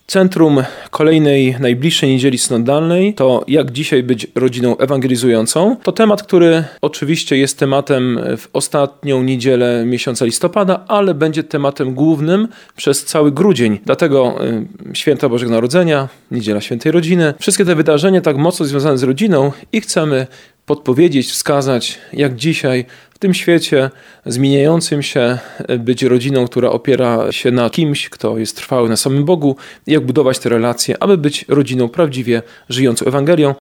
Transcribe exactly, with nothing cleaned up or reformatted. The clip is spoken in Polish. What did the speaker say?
Centrum kolejnej, najbliższej niedzieli synodalnej to jak dzisiaj być rodziną ewangelizującą. To temat, który oczywiście jest tematem w ostatnią niedzielę miesiąca listopada, ale będzie tematem głównym przez cały grudzień. Dlatego y, Święta Bożego Narodzenia, Niedziela Świętej Rodziny, wszystkie te wydarzenia tak mocno związane z rodziną i chcemy podpowiedzieć, wskazać, jak dzisiaj w tym świecie zmieniającym się być rodziną, która opiera się na kimś, kto jest trwały na samym Bogu, jak budować te relacje, aby być rodziną prawdziwie żyjącą Ewangelią.